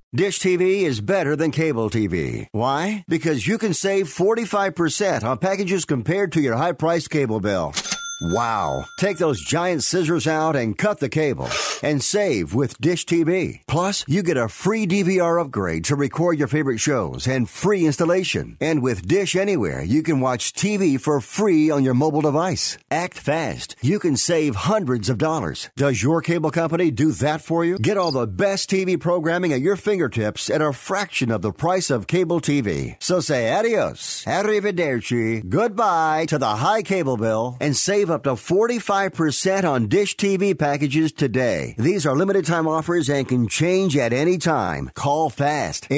Dish TV is better than cable TV. Why? Because you can save 45% on packages compared to your high-priced cable bill. Wow. Take those giant scissors out and cut the cable and save with Dish TV. Plus, you get a free DVR upgrade to record your favorite shows and free installation. And with Dish Anywhere, you can watch TV for free on your mobile device. Act fast. You can save hundreds of dollars. Does your cable company do that for you? Get all the best TV programming at your fingertips at a fraction of the price of cable TV. So say adios, arrivederci, goodbye to the high cable bill and save up to 45% on Dish TV packages today. These are limited time offers and can change at any time. Call fast.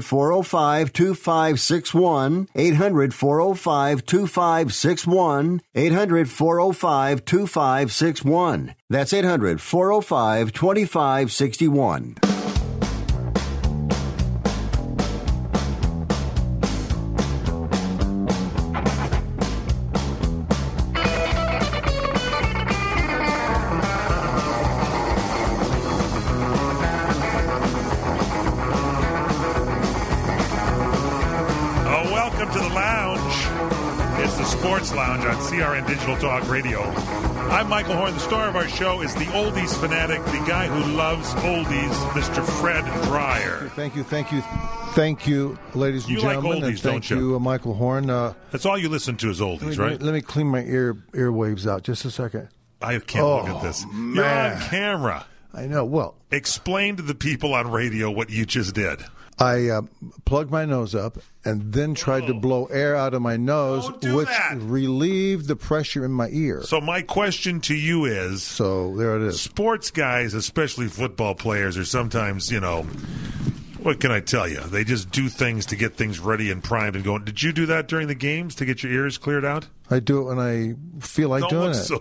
800-405-2561. 800-405-2561. 800-405-2561. That's 800-405-2561. Lounge on CRN Digital Talk Radio. I'm Michael Horn. The star of our show is the oldies fanatic, the guy who loves oldies, Mr. Fred Dryer. Thank you, ladies and gentlemen. You like oldies, and thank don't you? Michael Horn. That's all you listen to is oldies, right? Let me clean my earwaves out just a second. I can't look at this. Man. You're on camera. I know. Well, explain to the people on radio what you just did. I plugged my nose up and then tried to blow air out of my nose, which relieved the pressure in my ear. So my question to you is... So there it is. Sports guys, especially football players, are sometimes, what can I tell you? They just do things to get things ready and primed and going. Did you do that during the games to get your ears cleared out? I do it when I feel like doing it.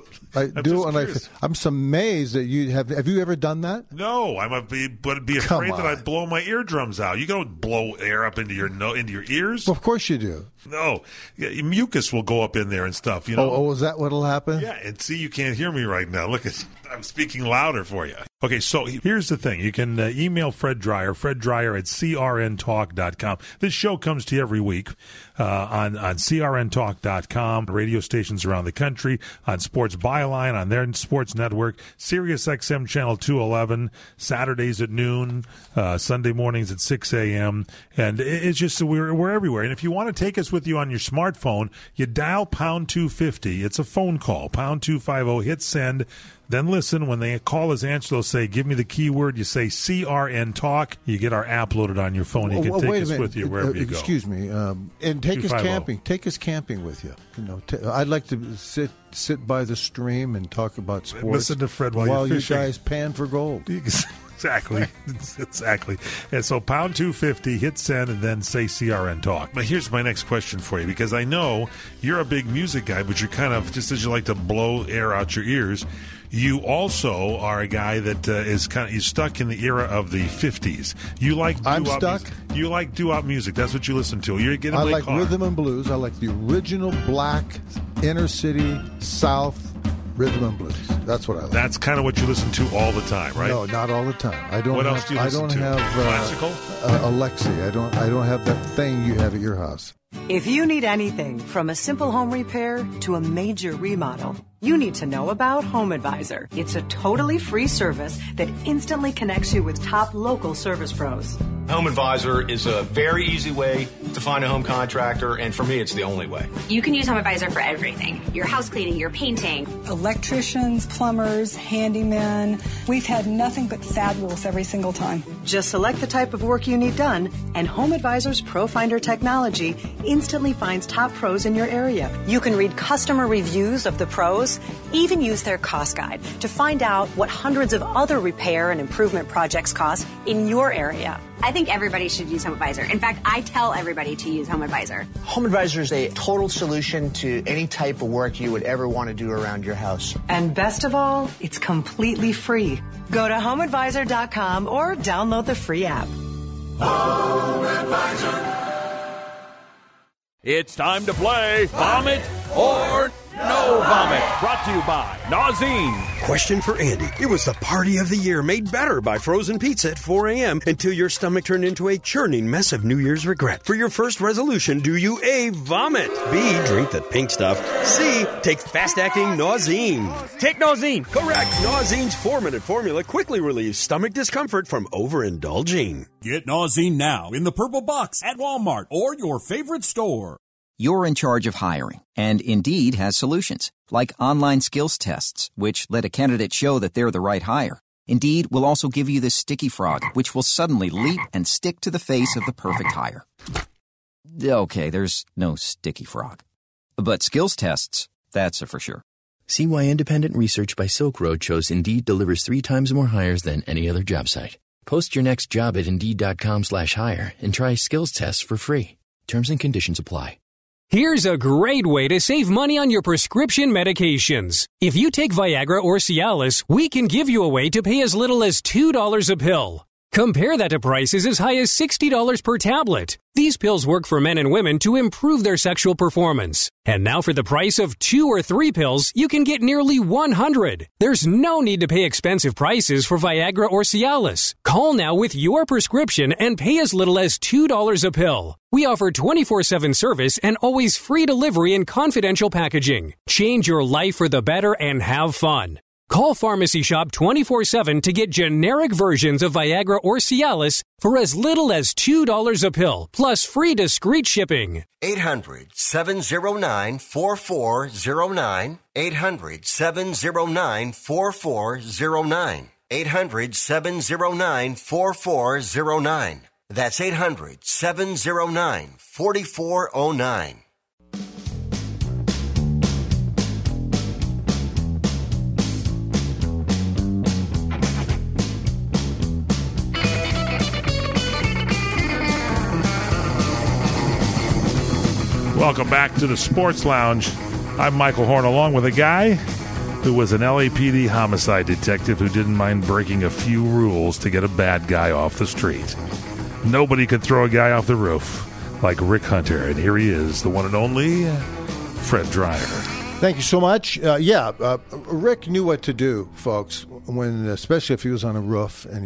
I'm so amazed that you have. Have you ever done that? No, I'm be afraid that I'd blow my eardrums out. You don't blow air up into your ears. Well, of course you do. No, mucus will go up in there and stuff. Oh, is that what'll happen? Yeah, and see, you can't hear me right now. Look, I'm speaking louder for you. Okay, so here's the thing. You can email Fred Dryer at crntalk.com. This show comes to you every week on crntalk.com, radio stations around the country, on Sports Byline, on their sports network, Sirius XM Channel 211, Saturdays at noon, Sunday mornings at 6 a.m., and it's just, we're everywhere. And if you want to take us with you on your smartphone, you dial pound 250. It's a phone call, pound 250, hit send. Then listen, when they call us answer, they'll say, give me the keyword. You say CRN Talk. You get our app loaded on your phone. You can take us with you wherever you go. Excuse me. And take us camping. Take us camping with you. I'd like to sit by the stream and talk about sports. Listen to Fred while you guys pan for gold. Exactly. And so pound 250, hit send, and then say CRN Talk. But here's my next question for you, because I know you're a big music guy, but you're kind of, just as you like to blow air out your ears, you also are a guy that is stuck in the era of the 50s. You like doo-wop music. You like doo-wop music. That's what you listen to. I like rhythm and blues. I like the original black inner city South rhythm and blues. That's what I like. That's kind of what you listen to all the time, right? No, not all the time. I don't. What else do you listen to? Classical? Alexi. I don't have that thing you have at your house. If you need anything from a simple home repair to a major remodel, you need to know about Home Advisor. It's a totally free service that instantly connects you with top local service pros. Home Advisor is a very easy way to find a home contractor, and for me, it's the only way. You can use Home Advisor for everything. Your house cleaning, your painting. Electricians, plumbers, handymen. We've had nothing but fabulous every single time. Just select the type of work you need done, and Home Advisor's ProFinder technology instantly finds top pros in your area. You can read customer reviews of the pros, even use their cost guide to find out what hundreds of other repair and improvement projects cost in your area. I think everybody should use Home Advisor. In fact, I tell everybody to use Home Advisor. Home Advisor is a total solution to any type of work you would ever want to do around your house. And best of all, it's completely free. Go to HomeAdvisor.com or download the free app. Home Advisor. It's time to play Vomit or No Vomit, brought to you by Nauzene. Question for Andy. It was the party of the year made better by frozen pizza at 4 a.m. until your stomach turned into a churning mess of New Year's regret. For your first resolution, do you A, vomit, B, drink the pink stuff, C, take fast-acting Nauzene? Take Nauzene. Correct. Nauzene's 4-minute formula quickly relieves stomach discomfort from overindulging. Get Nauzene now in the purple box at Walmart or your favorite store. You're in charge of hiring, and Indeed has solutions, like online skills tests, which let a candidate show that they're the right hire. Indeed will also give you the sticky frog, which will suddenly leap and stick to the face of the perfect hire. Okay, there's no sticky frog. But skills tests, that's a for sure. See why independent research by Silk Road shows Indeed delivers 3 times more hires than any other job site. Post your next job at Indeed.com/hire and try skills tests for free. Terms and conditions apply. Here's a great way to save money on your prescription medications. If you take Viagra or Cialis, we can give you a way to pay as little as $2 a pill. Compare that to prices as high as $60 per tablet. These pills work for men and women to improve their sexual performance. And now for the price of 2 or 3 pills, you can get nearly 100. There's no need to pay expensive prices for Viagra or Cialis. Call now with your prescription and pay as little as $2 a pill. We offer 24/7 service and always free delivery and confidential packaging. Change your life for the better and have fun. Call Pharmacy Shop 24/7 to get generic versions of Viagra or Cialis for as little as $2 a pill, plus free discreet shipping. 800-709-4409. 800-709-4409. 800-709-4409. That's 800-709-4409. Welcome back to the Sports Lounge. I'm Michael Horn, along with a guy who was an LAPD homicide detective who didn't mind breaking a few rules to get a bad guy off the street. Nobody could throw a guy off the roof like Rick Hunter, and here he is, the one and only Fred Dryer. Thank you so much. Rick knew what to do, folks, when, especially if he was on a roof and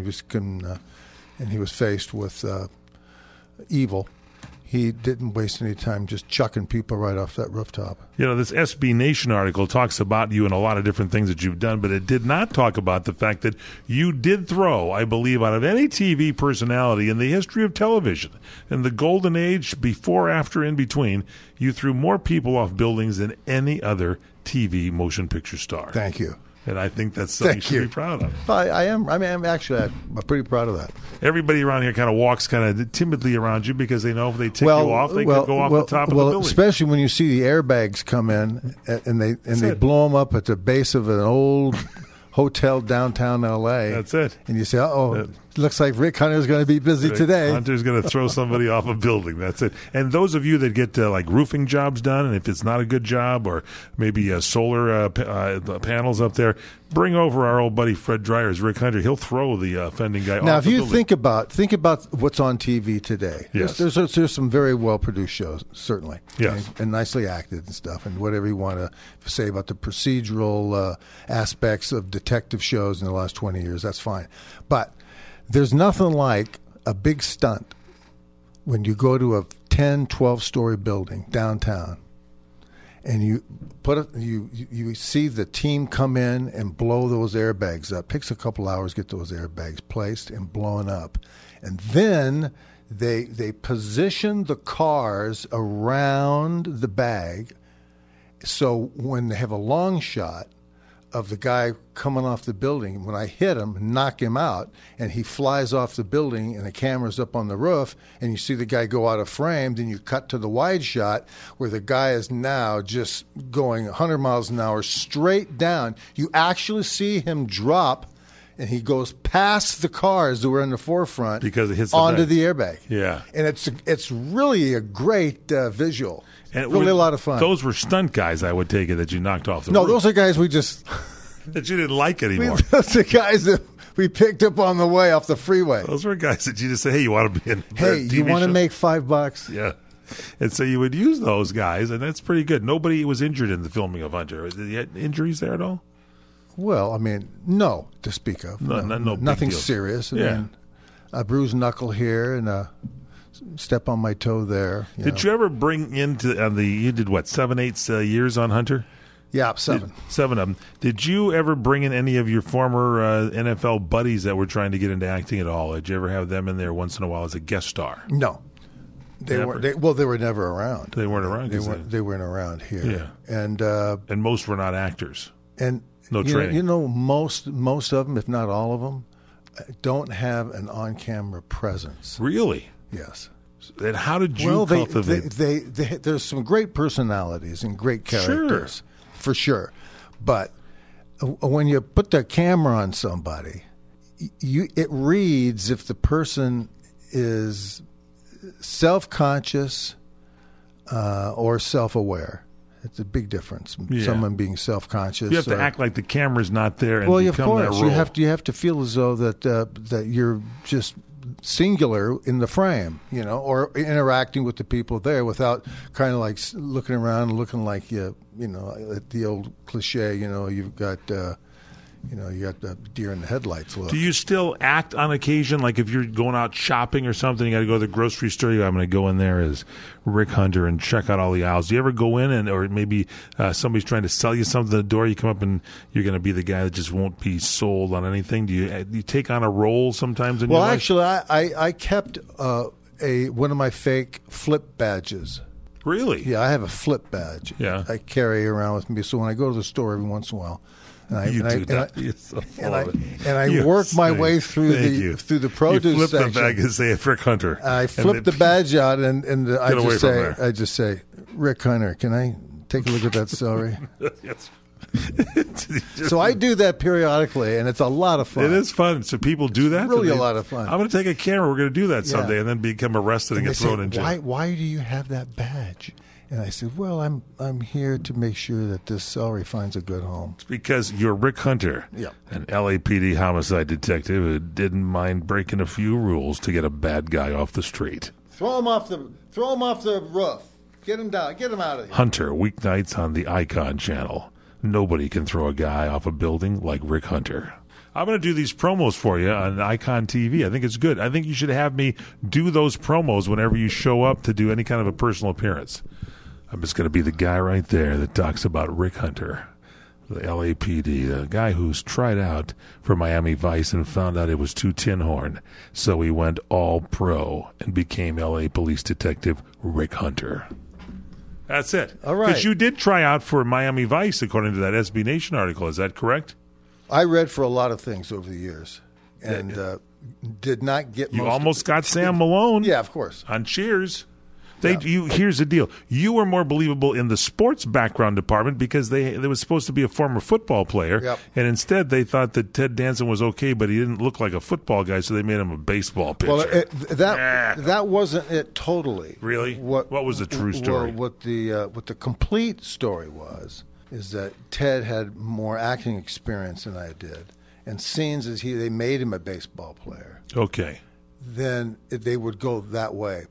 he was faced with evil. He didn't waste any time just chucking people right off that rooftop. You know, this SB Nation article talks about you and a lot of different things that you've done, but it did not talk about the fact that you did throw, I believe, out of any TV personality in the history of television, in the golden age, before, after, in between, you threw more people off buildings than any other TV motion picture star. Thank you. And I think that's something you should be proud of. I am. I mean, I'm pretty proud of that. Everybody around here kind of walks kind of timidly around you because they know if they tick you off, they could go off the top of the building. Especially when you see the airbags come in and they blow them up at the base of an old hotel downtown L.A. That's it. And you say, uh-oh, looks like Rick Hunter's going to be busy today. Hunter's going to throw somebody off a building. That's it. And those of you that get like roofing jobs done, and if it's not a good job or maybe solar panels up there, bring over our old buddy Fred Dryer's Rick Hunter. He'll throw the offending guy off the building. Now, if you think about what's on TV today, yes. there's some very well-produced shows, certainly, yes. and nicely acted and stuff, and whatever you want to say about the procedural aspects of detective shows in the last 20 years, that's fine. But there's nothing like a big stunt when you go to a 10, 12-story building downtown and you see the team come in and blow those airbags up. It takes a couple hours to get those airbags placed and blown up. And then they position the cars around the bag so when they have a long shot of the guy coming off the building, when I hit him, knock him out, and he flies off the building and the camera's up on the roof and you see the guy go out of frame, then you cut to the wide shot where the guy is now just going 100 miles an hour straight down. You actually see him drop and he goes past the cars that were in the forefront because it hits onto the airbag. Yeah. And it's really a great visual. And really a lot of fun. Those were stunt guys, I would take it, that you knocked off the roof. No, those are guys we just... that you didn't like anymore. Those are guys that we picked up on the way off the freeway. Those were guys that you just say, hey, you want to be in Hey, you want to make $5? Yeah. And so you would use those guys, and that's pretty good. Nobody was injured in the filming of Hunter. Did you have injuries there at all? Well, I mean, no to speak of. No nothing big deal. serious. I Yeah. mean, a bruised knuckle here and a step on my toe there. Did you ever bring into you did what, 7-8 years on Hunter? Yeah, 7. 7 of them. Did you ever bring in any of your former NFL buddies that were trying to get into acting at all? Did you ever have them in there once in a while as a guest star? No. They Never? weren't. They were never around. They weren't around. They weren't around here. Yeah, and most were not actors. And no training. You know, most of them, if not all of them, don't have an on-camera presence. Really? Yes. And how did you cultivate? They there's some great personalities and great characters, for sure. But when you put the camera on somebody, it reads if the person is self-conscious or self-aware. It's a big difference. Yeah. Someone being self-conscious. You have to act like the camera's not there and of become course. that role. You have to feel as though that you're just singular in the frame, or interacting with the people there without kind of like looking around, looking like the old cliche. You've got. You got the deer in the headlights look. Do you still act on occasion? Like if you're going out shopping or something, you got to go to the grocery store. I'm going to go in there as Rick Hunter and check out all the aisles. Do you ever go in or maybe somebody's trying to sell you something at the door? You come up and you're going to be the guy that just won't be sold on anything. Do you take on a role sometimes in your life? Actually, I kept one of my fake flip badges. Really? Yeah, I have a flip badge. Yeah, I carry around with me. So when I go to the store every once in a while. And I work my way through the produce you flip section. the bag and say Rick Hunter. I flip the badge out and I just say, Rick Hunter, can I take a look at that celery? Yes. So I do that periodically, and it's a lot of fun. It is fun. So people do that? It's really a lot of fun. I'm going to take a camera. We're going to do that someday, and then become arrested and get thrown in jail. Why do you have that badge? And I said, well, I'm here to make sure that this celery finds a good home. It's because you're Rick Hunter, an LAPD homicide detective who didn't mind breaking a few rules to get a bad guy off the street. Throw him off the roof. Get him down. Get him out of here. Hunter, weeknights on the Icon channel. Nobody can throw a guy off a building like Rick Hunter. I'm going to do these promos for you on Icon TV. I think it's good. I think you should have me do those promos whenever you show up to do any kind of a personal appearance. I'm just going to be the guy right there that talks about Rick Hunter, the LAPD, the guy who's tried out for Miami Vice and found out it was too tin horn. So he went all pro and became LA Police Detective Rick Hunter. That's it. All right. Because you did try out for Miami Vice, according to that SB Nation article. Is that correct? I read for a lot of things over the years and did not get You almost got Sam Malone. Yeah, of course. On Cheers. Here's the deal. You were more believable in the sports background department because there was supposed to be a former football player, and instead they thought that Ted Danson was okay, but he didn't look like a football guy, so they made him a baseball pitcher. Well, that wasn't it totally. Really? What was the true story? Well, what the complete story was is that Ted had more acting experience than I did, and scenes as they made him a baseball player. Okay. Then they would go that way.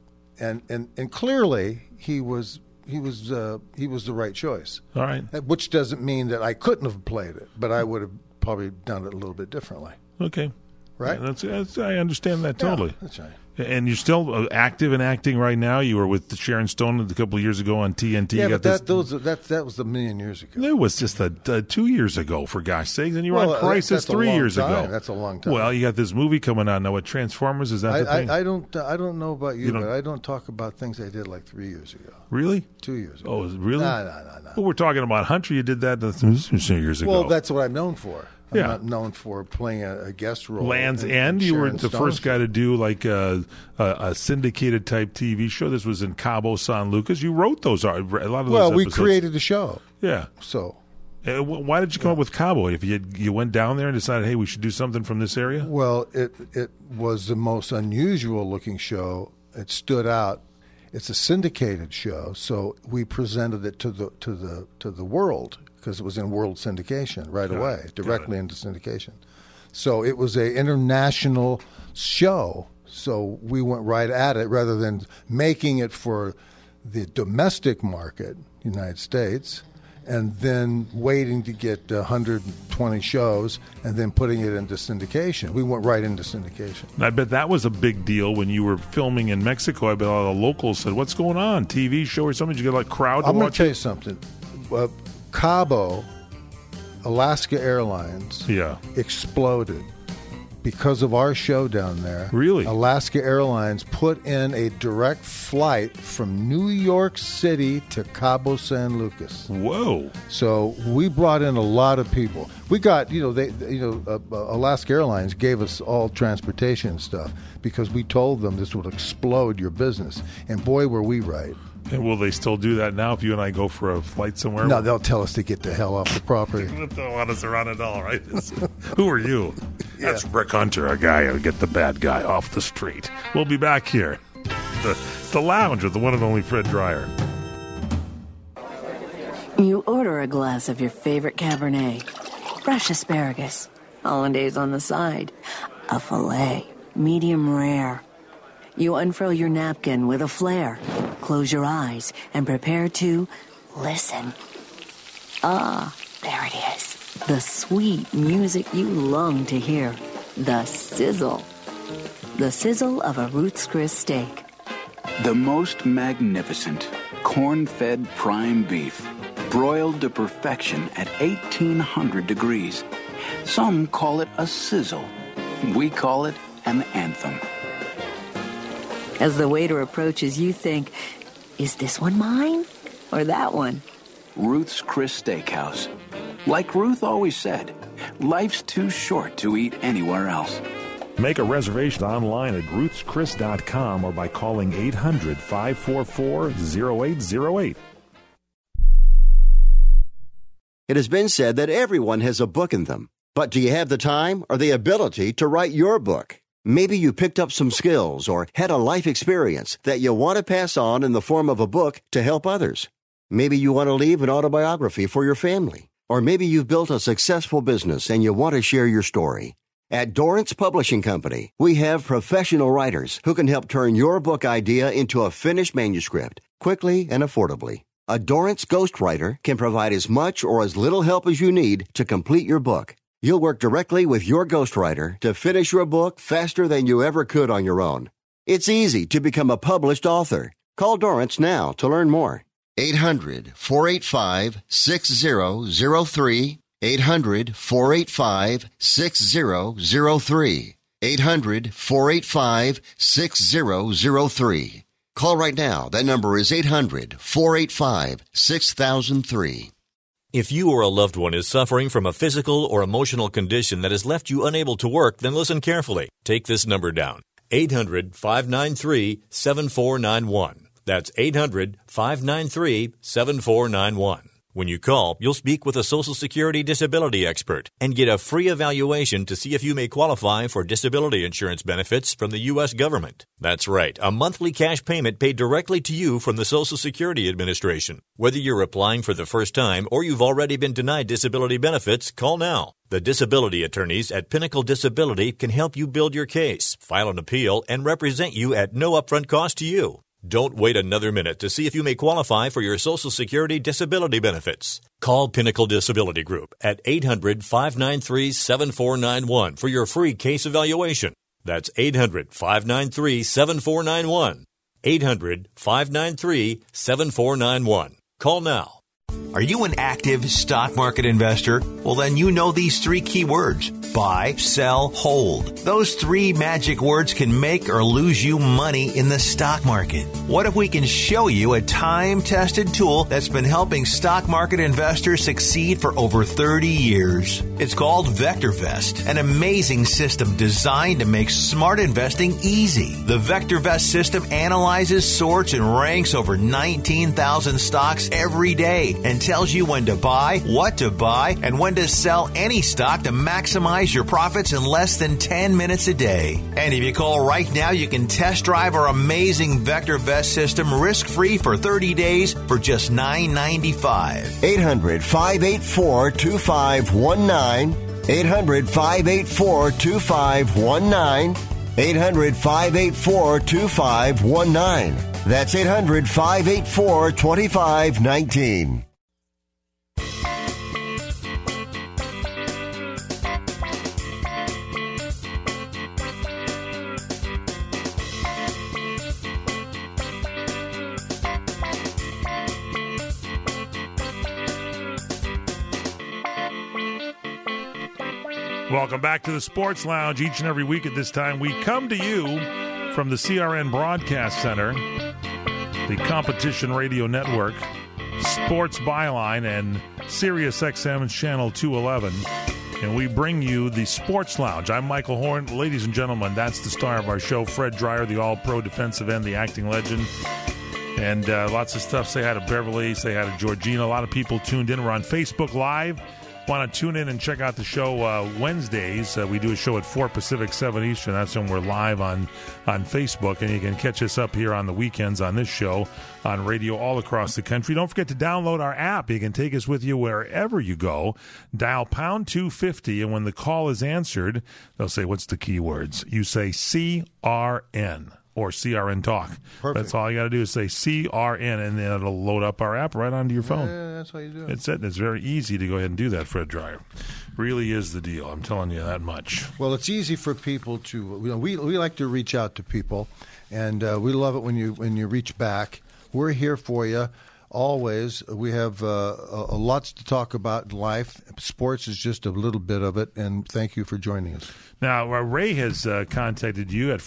And clearly he was the right choice. All right. Which doesn't mean that I couldn't have played it, but I would have probably done it a little bit differently. Okay. Right? Yeah, I understand that totally. Yeah, that's right. And you're still active in acting right now. You were with Sharon Stone a couple of years ago on TNT. Yeah, but that was a million years ago. It was just 2 years ago, for gosh sakes. And you were on Crisis 3 years ago. That's a long time. Well, you got this movie coming out now. What, Transformers? Is that the thing? I don't know about you, but I don't talk about things I did like 3 years ago. Really? 2 years ago. Oh, really? No. Well, we're talking about Hunter. You did that 2 years ago. Well, that's what I'm known for. I'm Yeah. not known for playing a guest role. Land's in End. You were Sharon the Stone's first guy to do like a syndicated type TV show. This was in Cabo San Lucas. You wrote those. A lot of those. Well, we episodes. created the show. Yeah. So. Why did you come up with Cabo? If you went down there and decided, hey, we should do something from this area? Well, it was the most unusual looking show. It stood out. It's a syndicated show, so we presented it to the world because it was in world syndication right away, directly into syndication. So it was an international show. So we went right at it rather than making it for the domestic market, United States, and then waiting to get 120 shows and then putting it into syndication. We went right into syndication. I bet that was a big deal when you were filming in Mexico. I bet all the locals said, "What's going on? TV show or something?" Did you get a crowd to watch? I'm going to tell you something. Cabo, Alaska Airlines, exploded because of our show down there. Really? Alaska Airlines put in a direct flight from New York City to Cabo San Lucas. Whoa! So we brought in a lot of people. We got, Alaska Airlines gave us all transportation and stuff because we told them this would explode your business. And boy, were we right. And will they still do that now if you and I go for a flight somewhere? No, they'll tell us to get the hell off the property. They don't want us around at all, right? Who are you? That's Rick Hunter, a guy who get the bad guy off the street. We'll be back here. It's the Lounge with the one and only Fred Dryer. You order a glass of your favorite Cabernet, fresh asparagus, hollandaise on the side, a filet, medium rare. You unfurl your napkin with a flair, close your eyes, and prepare to listen. Ah, there it is. The sweet music you long to hear. The sizzle. The sizzle of a Ruth's Chris steak. The most magnificent corn-fed prime beef, broiled to perfection at 1,800 degrees. Some call it a sizzle. We call it an anthem. As the waiter approaches, you think, is this one mine or that one? Ruth's Chris Steakhouse. Like Ruth always said, life's too short to eat anywhere else. Make a reservation online at ruthschris.com or by calling 800-544-0808. It has been said that everyone has a book in them. But do you have the time or the ability to write your book? Maybe you picked up some skills or had a life experience that you want to pass on in the form of a book to help others. Maybe you want to leave an autobiography for your family. Or maybe you've built a successful business and you want to share your story. At Dorrance Publishing Company, we have professional writers who can help turn your book idea into a finished manuscript quickly and affordably. A Dorrance ghostwriter can provide as much or as little help as you need to complete your book. You'll work directly with your ghostwriter to finish your book faster than you ever could on your own. It's easy to become a published author. Call Dorrance now to learn more. 800-485-6003. 800-485-6003. 800-485-6003. Call right now. That number is 800-485-6003. If you or a loved one is suffering from a physical or emotional condition that has left you unable to work, then listen carefully. Take this number down. 800-593-7491. That's 800-593-7491. When you call, you'll speak with a Social Security disability expert and get a free evaluation to see if you may qualify for disability insurance benefits from the U.S. government. That's right, a monthly cash payment paid directly to you from the Social Security Administration. Whether you're applying for the first time or you've already been denied disability benefits, call now. The disability attorneys at Pinnacle Disability can help you build your case, file an appeal, and represent you at no upfront cost to you. Don't wait another minute to see if you may qualify for your Social Security disability benefits. Call Pinnacle Disability Group at 800-593-7491 for your free case evaluation. That's 800-593-7491. 800-593-7491. Call now. Are you an active stock market investor? Well, then you know these three key words: buy, sell, hold. Those three magic words can make or lose you money in the stock market. What if we can show you a time-tested tool that's been helping stock market investors succeed for over 30 years? It's called VectorVest, an amazing system designed to make smart investing easy. The VectorVest system analyzes, sorts, and ranks over 19,000 stocks every day and tells you when to buy, what to buy, and when to sell any stock to maximize your profits in less than 10 minutes a day. And if you call right now, you can test drive our amazing VectorVest system risk-free for 30 days for just $9.95. 800-584-2519. 800-584-2519. 800-584-2519. That's 800-584-2519. Welcome back to the Sports Lounge. Each and every week at this time, we come to you from the CRN Broadcast Center, the Competition Radio Network, Sports Byline, and Sirius XM Channel 211. And we bring you the Sports Lounge. I'm Michael Horn. Ladies and gentlemen, that's the star of our show, Fred Dreyer, the all-pro defensive end, the acting legend. And lots of stuff. Say hi to Beverly, say hi to Georgina. A lot of people tuned in. We're on Facebook Live. Want to tune in and check out the show Wednesdays. We do a show at 4 Pacific, 7 Eastern. That's when we're live on Facebook. And you can catch us up here on the weekends on this show on radio all across the country. Don't forget to download our app. You can take us with you wherever you go. Dial pound 250, and when the call is answered, they'll say, what's the keywords? You say CRN. Or CRN Talk. Perfect. That's all you got to do is say CRN, and then it'll load up our app right onto your phone. Yeah, that's how you do it. It's it. It's very easy to go ahead and do that, Fred Dreyer. Really is the deal. I'm telling you that much. Well, it's easy for people to. We like to reach out to people, and we love it when you reach back. We're here for you. Always. We have lots to talk about in life. Sports is just a little bit of it, and thank you for joining us. Now, Ray has contacted you at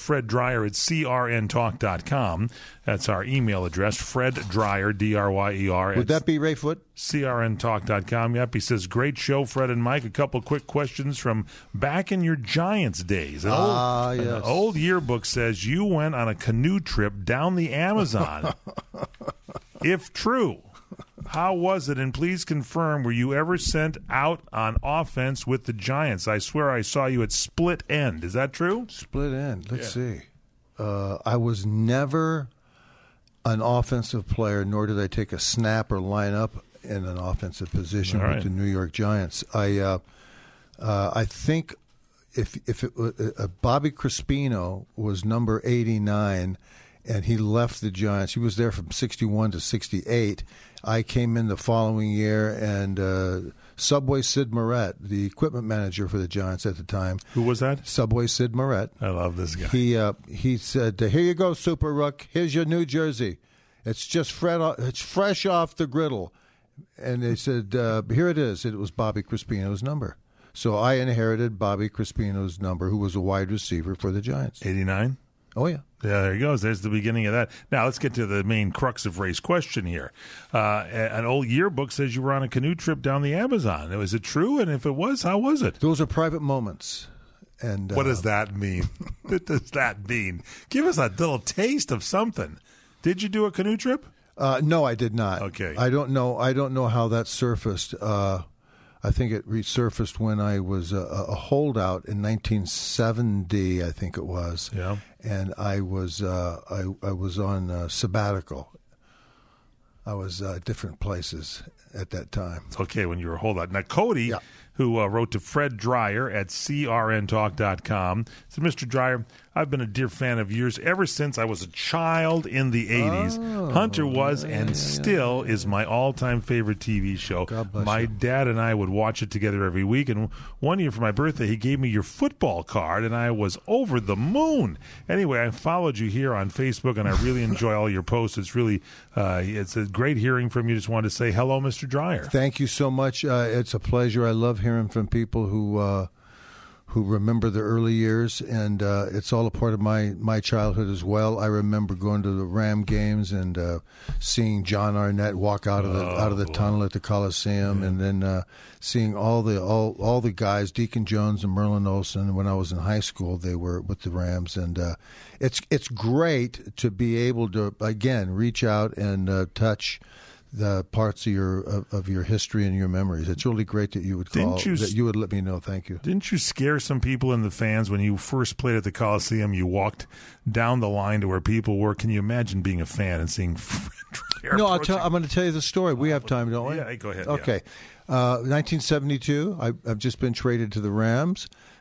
freddryer@crntalk.com. That's our email address, Fred Dreyer, Dryer. Would that be Ray Foote? crntalk.com. Yep, he says, great show, Fred and Mike. A couple quick questions from back in your Giants days. An old yearbook says you went on a canoe trip down the Amazon. If true, how was it? And please confirm, were you ever sent out on offense with the Giants? I swear I saw you at split end. Is that true? Split end. Let's see. I was never an offensive player, nor did I take a snap or line up in an offensive position with the New York Giants. I think if Bobby Crispino was number 89, and he left the Giants. He was there from 61 to 68. I came in the following year, and Subway Sid Moret, the equipment manager for the Giants at the time. Who was that? Subway Sid Moret. I love this guy. He said, "Here you go, Super Rook. Here's your New Jersey. It's just it's fresh off the griddle." And they said, "Here it is." It was Bobby Crispino's number. So I inherited Bobby Crispino's number, who was a wide receiver for the Giants. 89? Oh, yeah. Yeah, there he goes. There's the beginning of that. Now, let's get to the main crux of Ray's question here. An old yearbook says you were on a canoe trip down the Amazon. Was it true? And if it was, how was it? Those are private moments. And what does that mean? What does that mean? Give us a little taste of something. Did you do a canoe trip? No, I did not. Okay. I don't know how that surfaced. I think it resurfaced when I was a holdout in 1970, I think it was. Yeah. And I was on sabbatical. I was different places at that time. It's okay when you were a holdout. Now, Cody, who wrote to Fred Dreyer at crntalk.com, said, Mr. Dreyer, I've been a dear fan of yours ever since I was a child in the 80s. Hunter was and still is my all-time favorite TV show. My dad and I would watch it together every week, and one year for my birthday, he gave me your football card, and I was over the moon. Anyway, I followed you here on Facebook, and I really enjoy all your posts. It's really it's a great hearing from you. Just wanted to say hello, Mr. Dreyer. Thank you so much. It's a pleasure. I love hearing from people who remember the early years, and it's all a part of my childhood as well. I remember going to the Ram games and seeing John Arnett walk out of the tunnel at the Coliseum, and then seeing all the guys, Deacon Jones and Merlin Olsen. When I was in high school, they were with the Rams, and it's great to be able to again reach out and touch the parts of your history and your memories. It's really great that you would call, that you would let me know. Thank you. Didn't you scare some people in the fans when you first played at the Coliseum? You walked down the line to where people were. Can you imagine being a fan and seeing No, I'm going to tell you the story. We have time, don't we? Yeah, go ahead. Okay. 1972, I've just been traded to the Rams.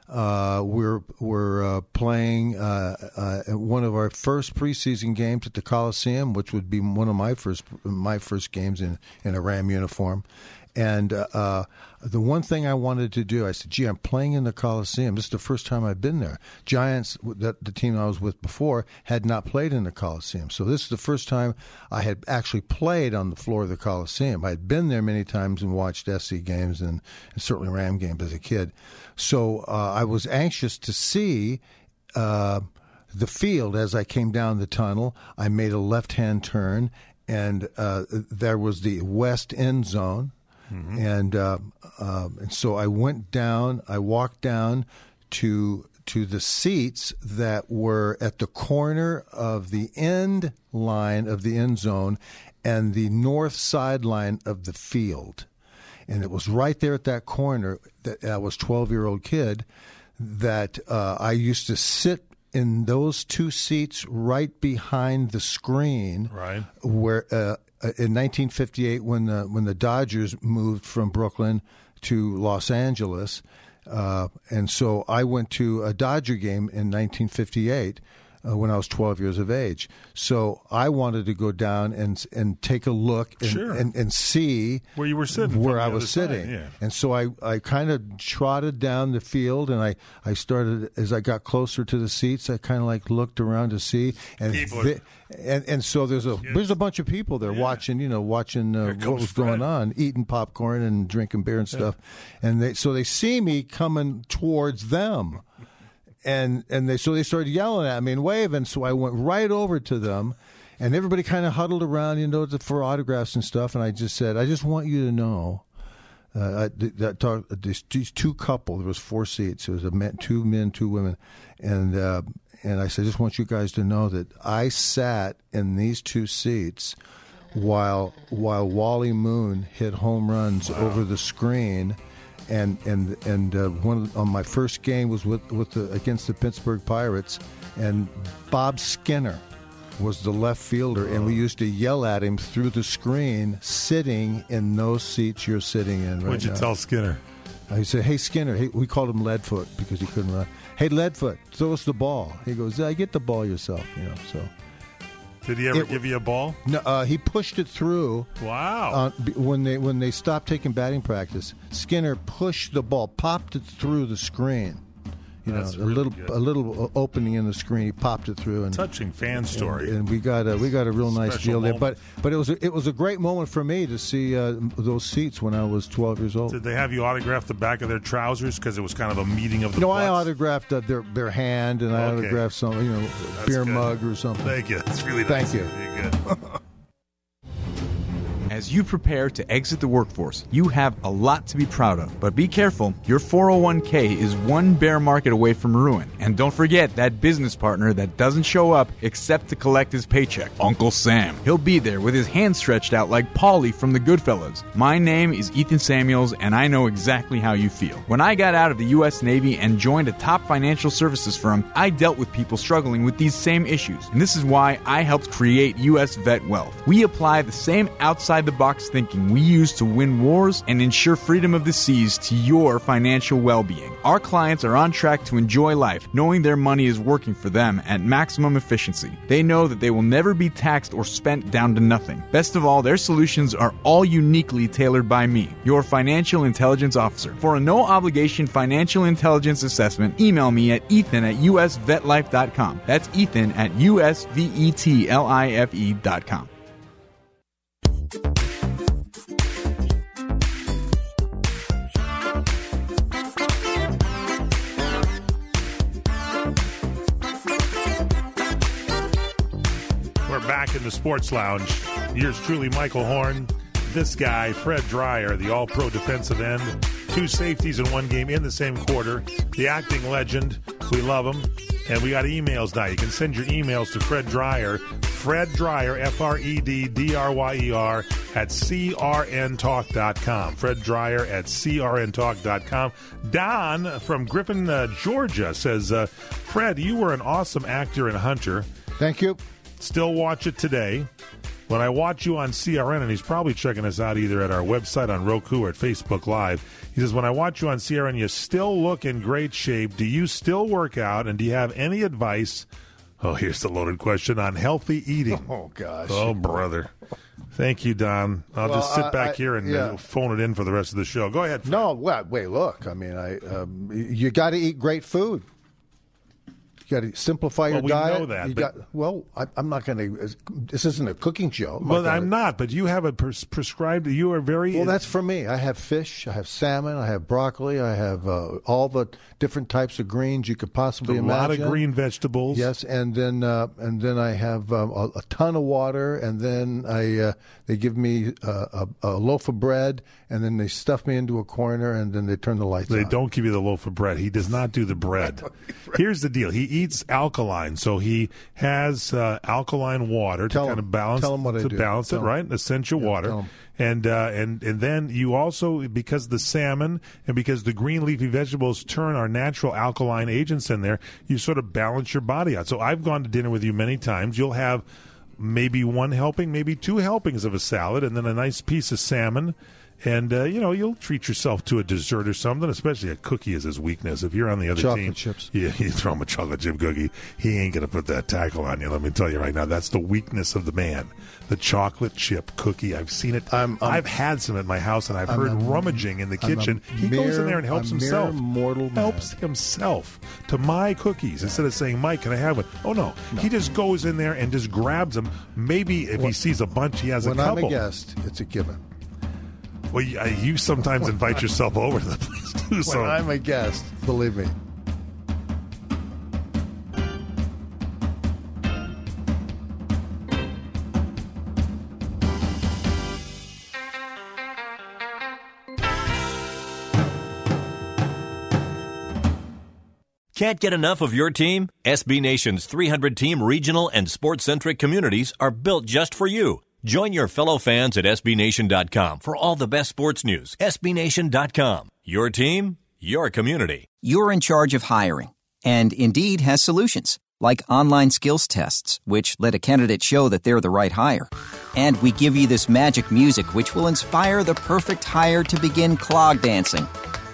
We're playing one of our first preseason games at the Coliseum, which would be one of my first games in a Ram uniform. And the one thing I wanted to do, I said, gee, I'm playing in the Coliseum. This is the first time I've been there. Giants, the team I was with before, had not played in the Coliseum. So this is the first time I had actually played on the floor of the Coliseum. I had been there many times and watched SC games and certainly Ram games as a kid. So I was anxious to see the field as I came down the tunnel. I made a left-hand turn, and there was the west end zone. Mm-hmm. And so I went down. I walked down to the seats that were at the corner of the end line of the end zone and the north sideline of the field. And it was right there at that corner that I was a 12-year-old kid that I used to sit in those two seats right behind the screen, right, where in 1958, when the Dodgers moved from Brooklyn to Los Angeles, and so I went to a Dodger game in 1958 when I was 12 years of age. So I wanted to go down and take a look and see where you were sitting, where I was sitting. Yeah. And so I kind of trotted down the field, and I started, as I got closer to the seats, I kind of like looked around to see. And so there's a bunch of people there watching what was going on, eating popcorn and drinking beer and stuff. And they see me coming towards them. And they started yelling at me and waving. So I went right over to them, and everybody kind of huddled around, for autographs and stuff. And I just said, I just want you to know, these two couple. There was 4 seats. It was two men, 2 women, and I said, I just want you guys to know that I sat in these 2 seats while Wally Moon hit home runs over the screen. And one on my first game was against the Pittsburgh Pirates, and Bob Skinner was the left fielder, and we used to yell at him through the screen, sitting in those seats you're sitting in right now. What'd you tell Skinner? I said, hey, Skinner. We called him Leadfoot because he couldn't run. Hey, Leadfoot, throw us the ball. He goes, get the ball yourself, so... Did he ever give you a ball? No, he pushed it through. Wow! When they stopped taking batting practice, Skinner pushed the ball, popped it through the screen. That's a little opening in the screen. He popped it through. And touching fan story. And we got a real nice Special deal there. moment. But it was a great moment for me to see those seats when I was 12 years old. Did they have you autograph the back of their trousers because it was kind of a meeting of the? I autographed their hand, and I autographed some beer mug or something. Thank you. That's really nice. Thank you. Very good. As you prepare to exit the workforce, you have a lot to be proud of. But be careful, your 401k is one bear market away from ruin. And don't forget that business partner that doesn't show up except to collect his paycheck, Uncle Sam. He'll be there with his hands stretched out like Paulie from the Goodfellas. My name is Ethan Samuels, and I know exactly how you feel. When I got out of the U.S. Navy and joined a top financial services firm, I dealt with people struggling with these same issues. And this is why I helped create U.S. Vet Wealth. We apply the same outside-the-box thinking we use to win wars and ensure freedom of the seas to your financial well-being. Our clients are on track to enjoy life, knowing their money is working for them at maximum efficiency. They know that they will never be taxed or spent down to nothing. Best of all, their solutions are all uniquely tailored by me, your financial intelligence officer. For a no-obligation financial intelligence assessment, email me at ethan@usvetlife.com. That's ethan@usvetlife.com. Back in the Sports Lounge. Yours truly, Michael Horn. This guy, Fred Dreyer, the all-pro defensive end. 2 safeties in 1 game in the same quarter. The acting legend. We love him. And we got emails now. You can send your emails to Fred Dreyer. Fred Dreyer, FredDryer, at crntalk.com. Fred Dreyer at crntalk.com. Don from Griffin, Georgia says, Fred, you were an awesome actor and hunter. Thank you. Still watch it today. when I watch you on CRN, and he's probably checking us out either at our website on Roku or at Facebook Live, he says, when I watch you on CRN, you still look in great shape. Do you still work out, and do you have any advice? Oh, here's the loaded question on healthy eating. Oh, gosh. Oh, brother. Thank you, Don. I'll just sit back here and phone it in for the rest of the show. Go ahead, Fred. No, wait, look. I mean, you got to eat great food. You got to simplify your diet. We know that. I'm not going to. This isn't a cooking show. I'm not. But you have a prescribed. You are very. Well, that's for me. I have fish. I have salmon. I have broccoli. I have all the different types of greens you could possibly imagine. A lot of green vegetables. Yes, and then I have a ton of water, and then they give me a loaf of bread, and then they stuff me into a corner, and then they turn the lights on. They don't give you the loaf of bread. He does not do the bread. Here's the deal. He eats alkaline, so he has alkaline water to kind of balance it, right? Essential water. And then you also, because the salmon and because the green leafy vegetables turn our natural alkaline agents in there, you sort of balance your body out. So I've gone to dinner with you many times. You'll have maybe one helping, maybe two helpings of a salad, and then a nice piece of salmon. And, you'll treat yourself to a dessert or something, especially a cookie is his weakness. If you're on the other team, chips. Yeah, you throw him a chocolate chip cookie, he ain't going to put that tackle on you. Let me tell you right now, that's the weakness of the man. The chocolate chip cookie. I've seen it. I've had some at my house, and I've heard rummaging in the kitchen. He goes in there and helps himself. Helps himself to my cookies instead of saying, Mike, can I have one? Oh, no. He just goes in there and just grabs them. Maybe if he sees a bunch, he has a couple. When I'm a guest, it's a given. Well, you sometimes invite yourself over to the place, too. So. When I'm a guest, believe me. Can't get enough of your team? SB Nation's 300-team regional and sports-centric communities are built just for you. Join your fellow fans at SBNation.com for all the best sports news. SBNation.com. Your team, your community. You're in charge of hiring, and Indeed has solutions, like online skills tests, which let a candidate show that they're the right hire. And we give you this magic music, which will inspire the perfect hire to begin clog dancing.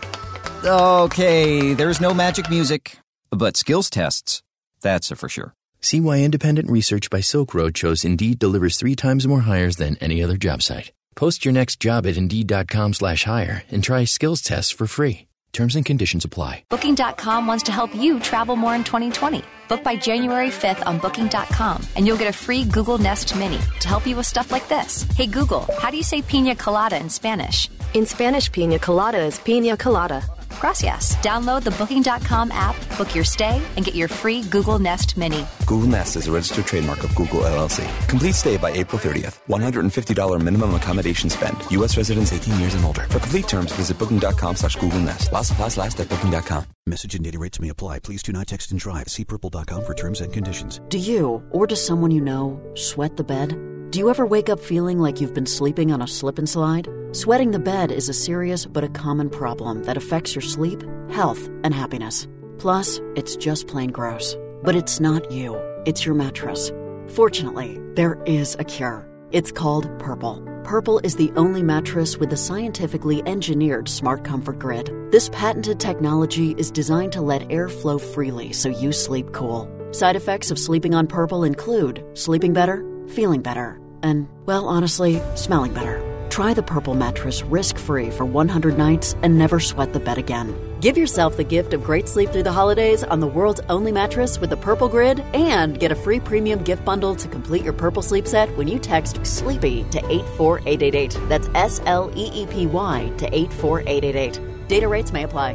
Okay, there's no magic music, but skills tests, that's a for sure. See why independent research by Silk Road shows Indeed delivers 3 times more hires than any other job site. Post your next job at Indeed.com/hire and try skills tests for free. Terms and conditions apply. Booking.com wants to help you travel more in 2020. Book by January 5th on Booking.com, and you'll get a free Google Nest Mini to help you with stuff like this. Hey Google, how do you say piña colada in Spanish? In Spanish, piña colada is piña colada. Gracias. Download the Booking.com app, book your stay, and get your free Google Nest Mini. Google Nest is a registered trademark of Google, LLC. Complete stay by April 30th. $150 minimum accommodation spend. U.S. residents 18 years and older. For complete terms, visit Booking.com/Google Nest. While supplies last at Booking.com. Message and data rates may apply. Please do not text and drive. See Purple.com for terms and conditions. Do you, or does someone you know, sweat the bed? Do you ever wake up feeling like you've been sleeping on a slip and slide? Sweating the bed is a serious but a common problem that affects your sleep, health, and happiness. Plus, it's just plain gross. But it's not you. It's your mattress. Fortunately, there is a cure. It's called Purple. Purple is the only mattress with a scientifically engineered smart comfort grid. This patented technology is designed to let air flow freely so you sleep cool. Side effects of sleeping on Purple include sleeping better, feeling better, and, well, honestly, smelling better. Try the Purple mattress risk-free for 100 nights and never sweat the bed again. Give yourself the gift of great sleep through the holidays on the world's only mattress with the Purple Grid, and get a free premium gift bundle to complete your Purple sleep set when you text SLEEPY to 84888. That's SLEEPY to 84888. Data rates may apply.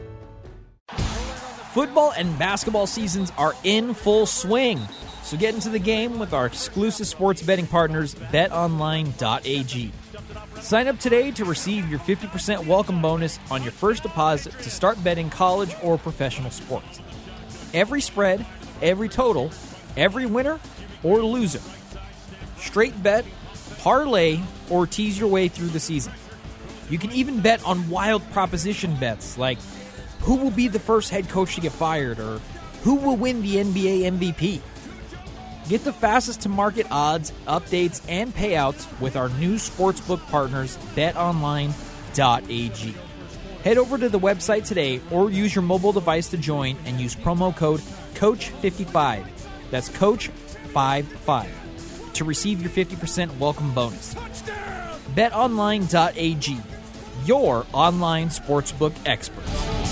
Football and basketball seasons are in full swing. So get into the game with our exclusive sports betting partners, BetOnline.ag. Sign up today to receive your 50% welcome bonus on your first deposit to start betting college or professional sports. Every spread, every total, every winner or loser. Straight bet, parlay, or tease your way through the season. You can even bet on wild proposition bets like who will be the first head coach to get fired or who will win the NBA MVP. Get the fastest to market odds, updates, and payouts with our new sportsbook partners, betonline.ag. Head over to the website today or use your mobile device to join and use promo code COACH55. That's COACH55 to receive your 50% welcome bonus. BetOnline.ag, your online sportsbook experts.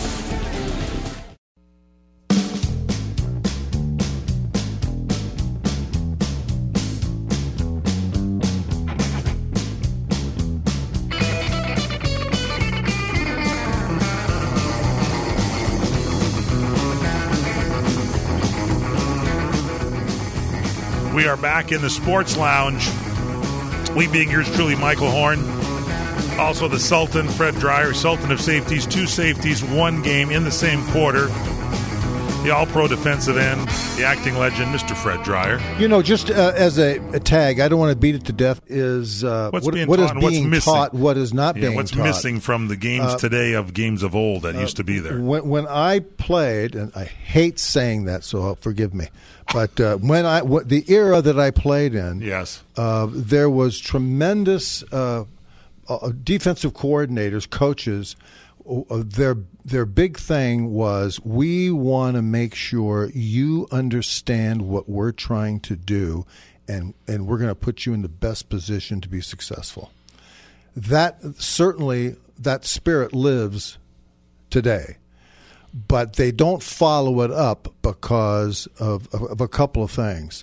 We are back in the Sports Lounge. We being yours truly, Michael Horn. Also the Sultan, Fred Dreyer, Sultan of Safeties, 2 safeties, 1 game in the same quarter. The all-pro defensive end, the acting legend, Mr. Fred Dreyer. You know, just as a tag, I don't want to beat it to death, is what is being taught, what is not being what's taught. What's missing from the games today of games of old that used to be there? When I played, and I hate saying that, so forgive me, but the era that I played in, yes, there was tremendous defensive coordinators, coaches. Their big thing was, we want to make sure you understand what we're trying to do, and we're going to put you in the best position to be successful. That certainly, that spirit lives today, but they don't follow it up because of a couple of things.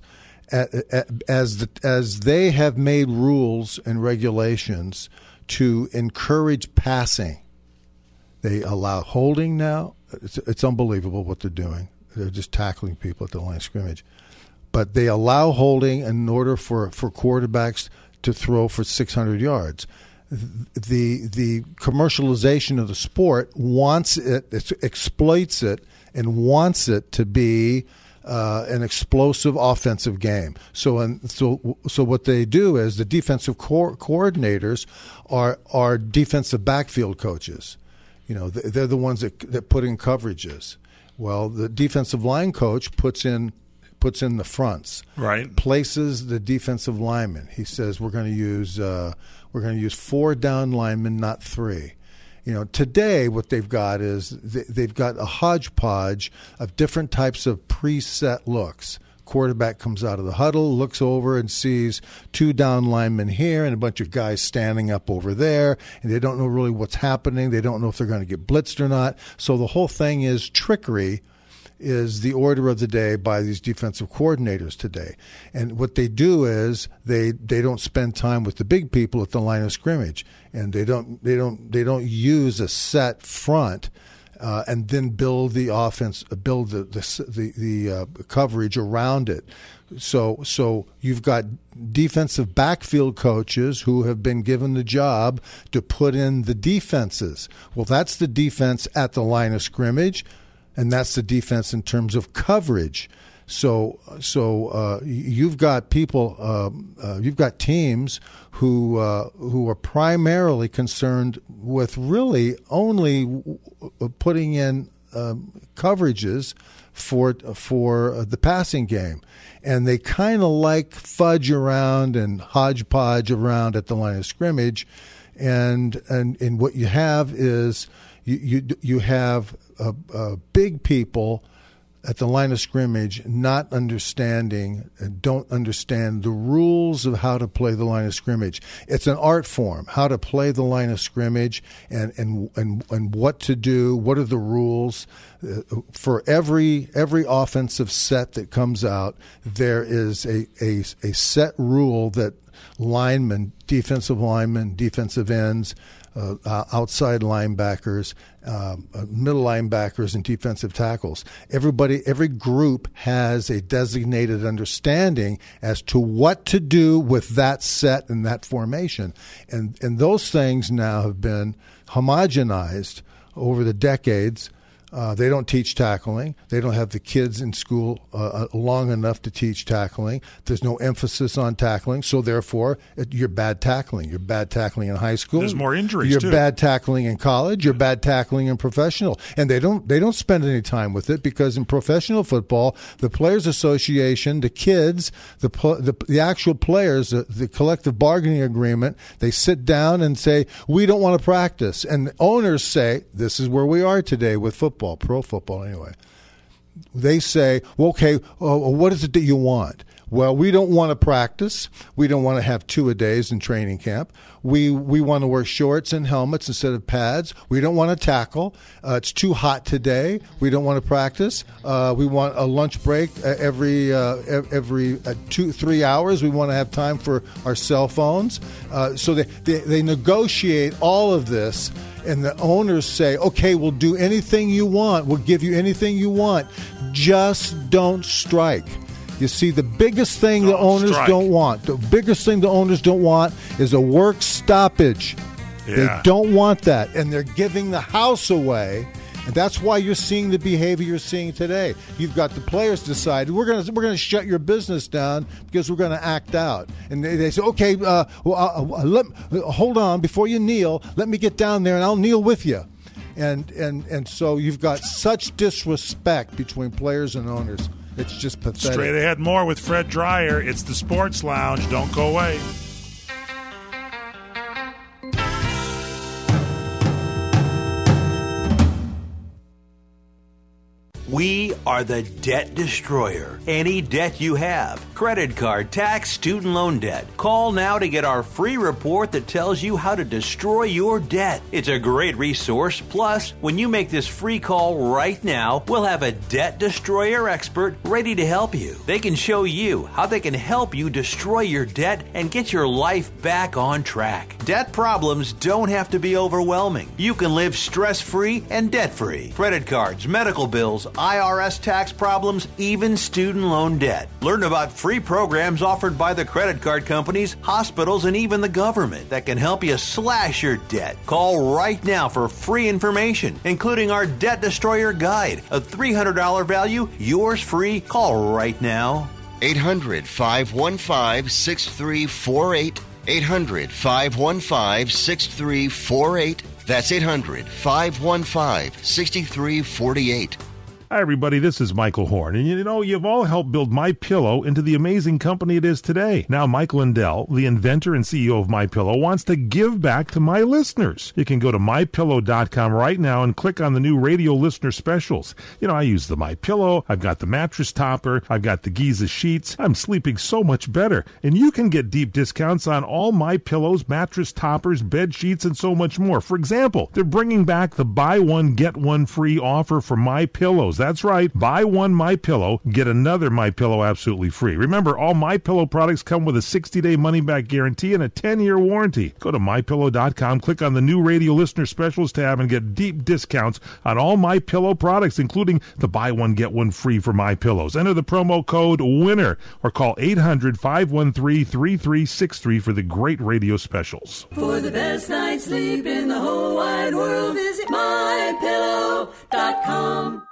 As they have made rules and regulations to encourage passing. They allow holding now. It's unbelievable what they're doing. They're just tackling people at the line of scrimmage. But they allow holding in order for quarterbacks to throw for 600 yards. The commercialization of the sport wants it exploits it, and wants it to be an explosive offensive game. So what they do is the defensive coordinators are defensive backfield coaches. You know, they're the ones that put in coverages. Well, the defensive line coach puts in the fronts, right? Places the defensive linemen. He says we're going to use 4 down linemen, not 3. You know, today what they've got is they've got a hodgepodge of different types of preset looks. Quarterback comes out of the huddle, looks over and sees 2 down linemen here and a bunch of guys standing up over there, and they don't know really what's happening. They don't know if they're going to get blitzed or not. So the whole thing is trickery is the order of the day by these defensive coordinators today. And what they do is they don't spend time with the big people at the line of scrimmage, and they don't use a set front and then build the offense, build the coverage around it. So you've got defensive backfield coaches who have been given the job to put in the defenses. Well, that's the defense at the line of scrimmage, and that's the defense in terms of coverage. So you've got people, you've got teams who are primarily concerned with really only putting in coverages for the passing game, and they kind of like fudge around and hodgepodge around at the line of scrimmage, and what you have is you have big people at the line of scrimmage not understanding and don't understand the rules of how to play the line of scrimmage. It's an art form, how to play the line of scrimmage and what to do, what are the rules. For every offensive set that comes out, there is a set rule that linemen, defensive ends, outside linebackers, middle linebackers, and defensive tackles. Every group has a designated understanding as to what to do with that set and that formation. And those things now have been homogenized over the decades They don't teach tackling. They don't have the kids in school long enough to teach tackling. There's no emphasis on tackling, so therefore you're bad tackling. You're bad tackling in high school. There's more injuries, You're too. bad tackling in college. You're bad tackling in professional. And they don't spend any time with it because in professional football, the Players Association, the kids, the actual players, the collective bargaining agreement, they sit down and say, we don't want to practice. And the owners say, this is where we are today with football. Pro football anyway. They say, well, okay, what is it that you want? Well, we don't want to practice. We don't want to have 2-a-days in training camp. We want to wear shorts and helmets instead of pads. We don't want to tackle. It's too hot today. We don't want to practice. We want a lunch break every 2-3 hours. We want to have time for our cell phones. So they negotiate all of this. And the owners say, okay, we'll do anything you want. We'll give you anything you want. Just don't strike. You see, the biggest thing the owners don't want is a work stoppage. Yeah. They don't want that. And they're giving the house away. And that's why you're seeing the behavior you're seeing today. You've got the players decide we're going to shut your business down because we're going to act out. And they say, okay, hold on before you kneel. Let me get down there and I'll kneel with you. And so you've got such disrespect between players and owners. It's just pathetic. Straight ahead more with Fred Dreyer. It's the Sports Lounge. Don't go away. We are the Debt Destroyer. Any debt you have, credit card, tax, student loan debt, call now to get our free report that tells you how to destroy your debt. It's a great resource. Plus, when you make this free call right now, we'll have a Debt Destroyer expert ready to help you. They can show you how they can help you destroy your debt and get your life back on track. Debt problems don't have to be overwhelming. You can live stress-free and debt-free. Credit cards, medical bills, IRS tax problems, even student loan debt. Learn about free programs offered by the credit card companies, hospitals, and even the government that can help you slash your debt. Call right now for free information, including our Debt Destroyer Guide, a $300 value, yours free. Call right now. 800-515-6348. 800-515-6348. That's 800-515-6348. Hi, everybody. This is Michael Horn. And you know, you've all helped build MyPillow into the amazing company it is today. Now, Mike Lindell, the inventor and CEO of MyPillow, wants to give back to my listeners. You can go to MyPillow.com right now and click on the new radio listener specials. You know, I use the MyPillow. I've got the mattress topper. I've got the Giza sheets. I'm sleeping so much better. And you can get deep discounts on all MyPillows, mattress toppers, bed sheets, and so much more. For example, they're bringing back the buy one, get one free offer for MyPillows. That's right. Buy one MyPillow, get another MyPillow absolutely free. Remember, all MyPillow products come with a 60-day money-back guarantee and a 10-year warranty. Go to MyPillow.com, click on the new radio listener specials tab, and get deep discounts on all MyPillow products, including the buy one, get one free for MyPillows. Enter the promo code WINNER or call 800-513-3363 for the great radio specials. For the best night's sleep in the whole wide world, visit MyPillow.com.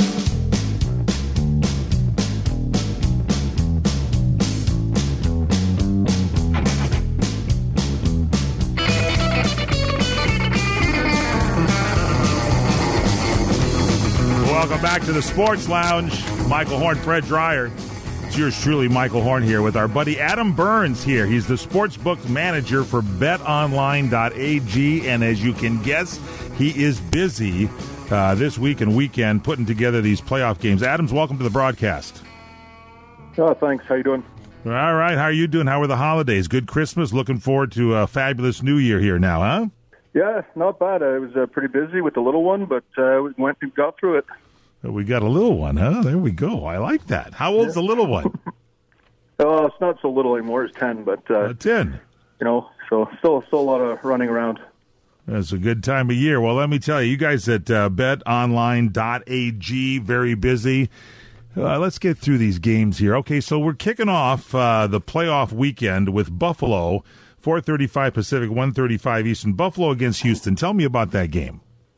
Welcome back to the Sports Lounge. Michael Horn, Fred Dreyer. It's yours truly, Michael Horn, here with our buddy Adam Burns here. He's the sportsbook manager for betonline.ag, and as you can guess, he is busy this week and weekend putting together these playoff games. Adams, welcome to the broadcast. Oh, thanks. How you doing? All right. How are you doing? How were the holidays? Good Christmas? Looking forward to a fabulous New Year here now, huh? Yeah, not bad. I was pretty busy with the little one, but we went and got through it. We got a little one, huh? There we go. I like that. How old's the little one? It's not so little anymore. It's 10, but 10. You know, so still a lot of running around. It's a good time of year. Well, let me tell you guys at betonline.ag, very busy. Let's get through these games here. Okay, so we're kicking off the playoff weekend with Buffalo, 4:35 Pacific, 1:35 Eastern. Buffalo against Houston. Tell me about that game.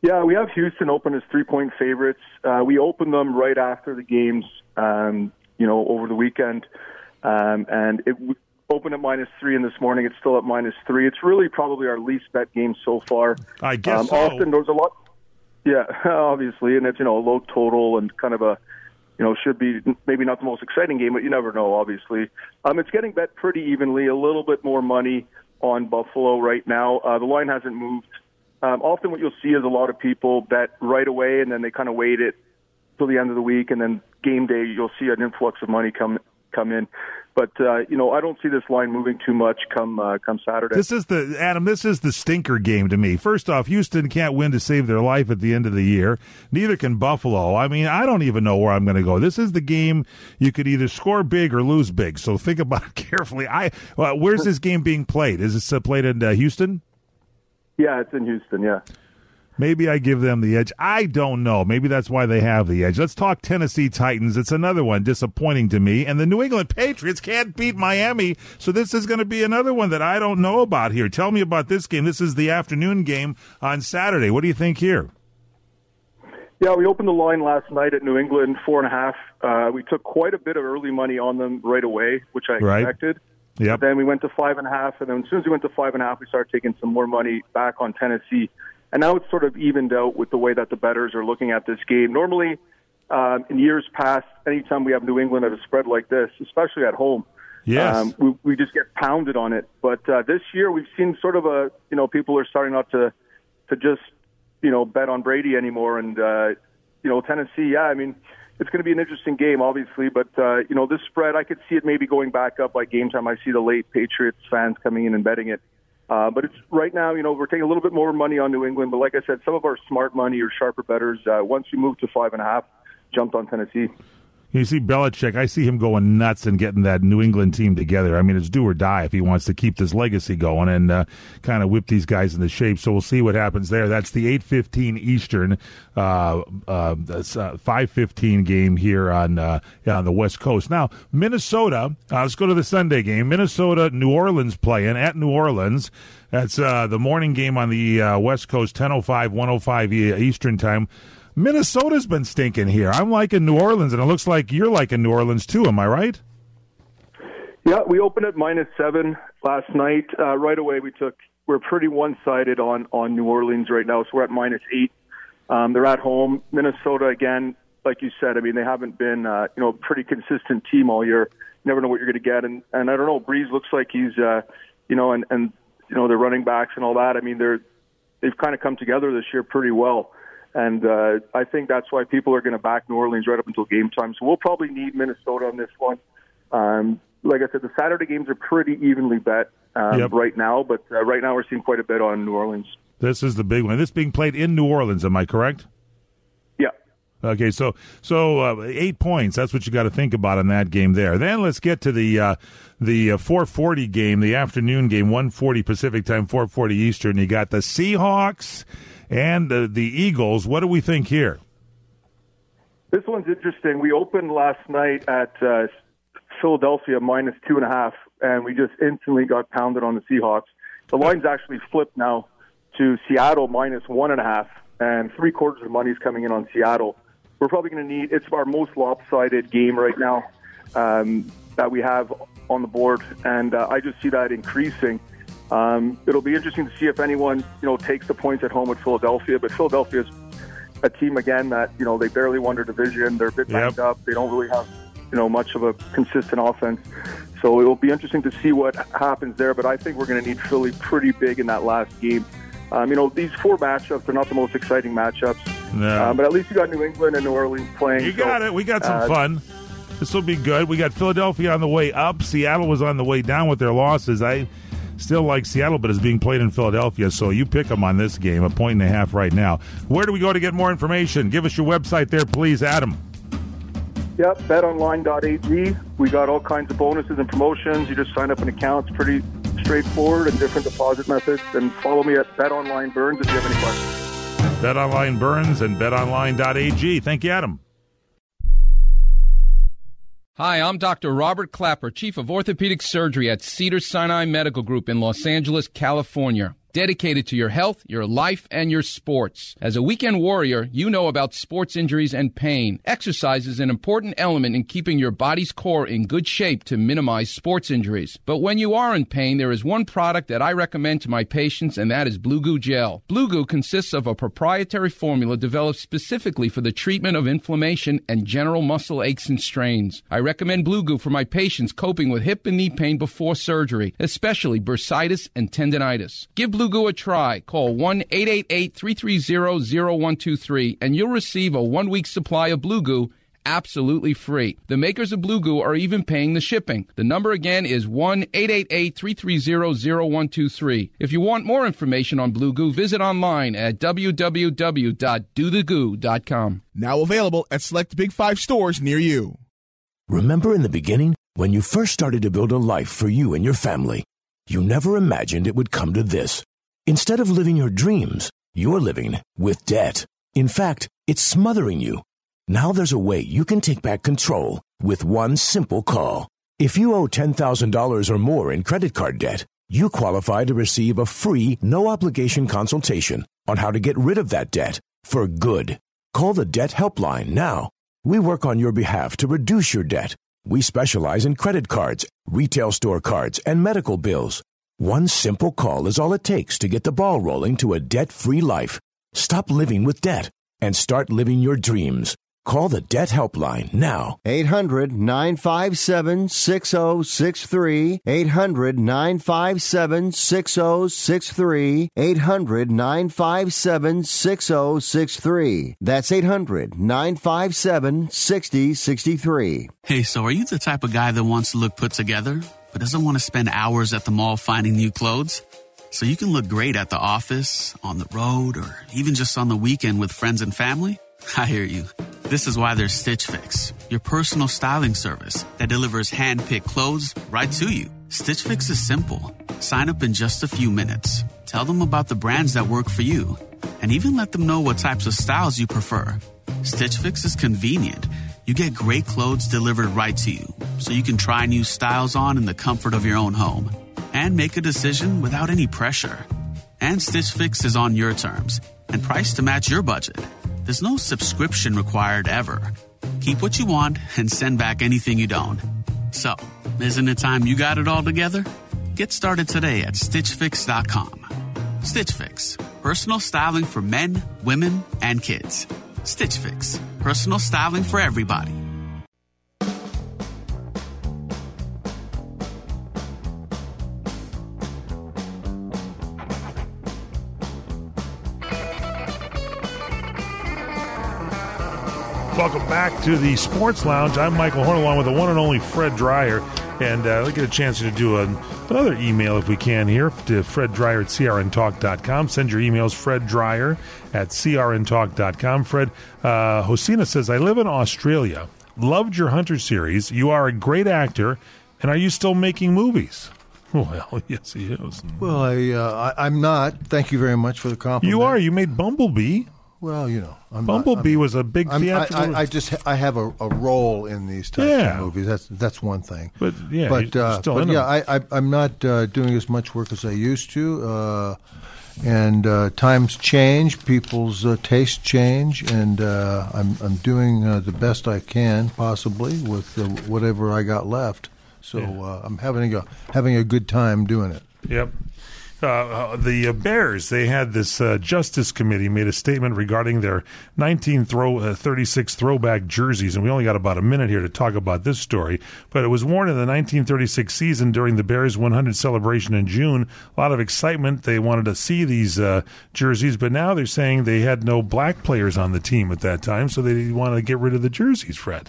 Yeah, we have Houston open as 3-point favorites. We opened them right after the games, over the weekend, and it opened at -3, and this morning it's still at -3. It's really probably our least bet game so far. I guess so. Often there's a lot. Yeah, obviously, and it's a low total and kind of a should be maybe not the most exciting game, but you never know. Obviously, it's getting bet pretty evenly. A little bit more money on Buffalo right now. The line hasn't moved. Often what you'll see is a lot of people bet right away, and then they kind of wait it till the end of the week, and then game day you'll see an influx of money come in. But I don't see this line moving too much come Saturday. This is the stinker game to me. First off, Houston can't win to save their life at the end of the year. Neither can Buffalo. I mean, I don't even know where I'm going to go. This is the game you could either score big or lose big. So think about it carefully. Where's this game being played? Is it played in Houston? Yeah, it's in Houston. Yeah. Maybe I give them the edge. I don't know. Maybe that's why they have the edge. Let's talk Tennessee Titans. It's another one disappointing to me. And the New England Patriots can't beat Miami, so this is going to be another one that I don't know about here. Tell me about this game. This is the afternoon game on Saturday. What do you think here? Yeah, we opened the line last night at New England, 4.5. We took quite a bit of early money on them right away, which I expected. Yep. Then we went to 5.5, and then as soon as we went to 5.5, we started taking some more money back on Tennessee. And now it's sort of evened out with the way that the bettors are looking at this game. Normally, in years past, anytime we have New England at a spread like this, especially at home, yes, we just get pounded on it. But this year, we've seen sort of people are starting not to just bet on Brady anymore. And Tennessee, yeah, I mean, it's going to be an interesting game, obviously. But this spread, I could see it maybe going back up by game time. I see the late Patriots fans coming in and betting it. But it's right now, we're taking a little bit more money on New England. But like I said, some of our smart money or sharper bettors, once we moved to 5.5, jumped on Tennessee. You see Belichick, I see him going nuts and getting that New England team together. I mean, it's do or die if he wants to keep this legacy going and kind of whip these guys into shape. So we'll see what happens there. That's the 8:15 Eastern, 5:15 game here on the West Coast. Now, Minnesota, let's go to the Sunday game. Minnesota, New Orleans playing at New Orleans. That's the morning game on the West Coast, 10:05, 1:05 Eastern time. Minnesota's been stinking here. I'm liking New Orleans, and it looks like you're liking New Orleans too. Am I right? Yeah, we opened at -7 last night. Right away, we're pretty one-sided on New Orleans right now, so we're at -8. They're at home. Minnesota, again, like you said, I mean, they haven't been a pretty consistent team all year. You never know what you're going to get, and I don't know. Breeze looks like he's and their running backs and all that. I mean, they've kind of come together this year pretty well. And I think that's why people are going to back New Orleans right up until game time. So we'll probably need Minnesota on this one. Like I said, the Saturday games are pretty evenly bet right now. But right now we're seeing quite a bit on New Orleans. This is the big one. This is being played in New Orleans, am I correct? Yeah. Okay, so 8 points. That's what you got to think about in that game there. Then let's get to the 4:40 game, the afternoon game, 1:40 Pacific time, 4:40 Eastern. You got the Seahawks and the Eagles. What do we think here? This one's interesting. We opened last night at Philadelphia -2.5, and we just instantly got pounded on the Seahawks. The line's actually flipped now to Seattle -1.5, and 3/4 of the money's coming in on Seattle. We're probably going to need, it's our most lopsided game right now that we have on the board, and I just see that increasing. It'll be interesting to see if anyone, takes the points at home with Philadelphia. But Philadelphia's a team, again, that, they barely won their division. They're a bit banged up. They don't really have, much of a consistent offense. So it'll be interesting to see what happens there. But I think we're going to need Philly pretty big in that last game. These 4 matchups are not the most exciting matchups. No. But at least you got New England and New Orleans playing. You got it. We got some fun. This will be good. We got Philadelphia on the way up. Seattle was on the way down with their losses. I still like Seattle, but it's being played in Philadelphia, so you pick them on this game, 1.5 right now. Where do we go to get more information? Give us your website there, please, Adam. Yep, betonline.ag. We got all kinds of bonuses and promotions. You just sign up an account. It's pretty straightforward and different deposit methods. And follow me at BetOnlineBurns if you have any questions. BetOnline Burns and betonline.ag. Thank you, Adam. Hi, I'm Dr. Robert Clapper, Chief of Orthopedic Surgery at Cedars-Sinai Medical Group in Los Angeles, California. dedicated to your health, your life, and your sports. As a weekend warrior, you know about sports injuries and pain. Exercise is an important element in keeping your body's core in good shape to minimize sports injuries. But when you are in pain, there is one product that I recommend to my patients, and that is Blue Goo Gel. Blue Goo consists of a proprietary formula developed specifically for the treatment of inflammation and general muscle aches and strains. I recommend Blue Goo for my patients coping with hip and knee pain before surgery, especially bursitis and tendinitis. Give Blue Goo a try. Call 1-888-330-0123 and you'll receive a 1-week supply of Blue Goo absolutely free. The makers of Blue Goo are even paying the shipping. The number again is 1-888-330-0123. If you want more information on Blue Goo, visit online at www.dothegoo.com. Now available at select Big 5 stores near you. Remember in the beginning, when you first started to build a life for you and your family, you never imagined it would come to this. Instead of living your dreams, you're living with debt. In fact, it's smothering you. Now there's a way you can take back control with one simple call. If you owe $10,000 or more in credit card debt, you qualify to receive a free, no-obligation consultation on how to get rid of that debt for good. Call the Debt Helpline now. We work on your behalf to reduce your debt. We specialize in credit cards, retail store cards, and medical bills. One simple call is all it takes to get the ball rolling to a debt-free life. Stop living with debt and start living your dreams. Call the Debt Helpline now. 800-957-6063. 800-957-6063. 800-957-6063. That's 800-957-6063. Hey, so are you the type of guy that wants to look put together, but doesn't want to spend hours at the mall finding new clothes? So you can look great at the office, on the road, or even just on the weekend with friends and family? I hear you. This is why there's Stitch Fix, your personal styling service that delivers hand-picked clothes right to you. Stitch Fix is simple. Sign up in just a few minutes. Tell them about the brands that work for you, and even let them know what types of styles you prefer. Stitch Fix is convenient. You get great clothes delivered right to you, so you can try new styles on in the comfort of your own home and make a decision without any pressure. And Stitch Fix is on your terms and priced to match your budget. There's no subscription required ever. Keep what you want and send back anything you don't. So, isn't it time you got it all together? Get started today at StitchFix.com. Stitch Fix. Personal styling for men, women, and kids. Stitch Fix. Personal styling for everybody. Welcome back to the Sports Lounge. I'm Michael Horn, along with the one and only Fred Dreyer. And we'll get a chance to do another email, if we can, here to Fred Dreyer at crntalk.com. Send your emails, Fred Dreyer at crntalk.com. Fred, Hosina says, I live in Australia. Loved your Hunter series. You are a great actor. And are you still making movies? Well, yes, he is. Well, I'm not. Thank you very much for the compliment. You are. You made Bumblebee. Well, you know, Bumblebee was a big theatrical. I have a role in these types of movies. That's one thing. But I'm not doing as much work as I used to. And times change, people's tastes change, and I'm doing the best I can possibly with whatever I got left. So I'm having a good time doing it. Yep. The Bears, they had this Justice Committee made a statement regarding their 1936 throwback jerseys, and we only got about a minute here to talk about this story, but it was worn in the 1936 season during the Bears 100 celebration in June. A lot of excitement. They wanted to see these jerseys, but now they're saying they had no black players on the team at that time, so they want to get rid of the jerseys, Fred.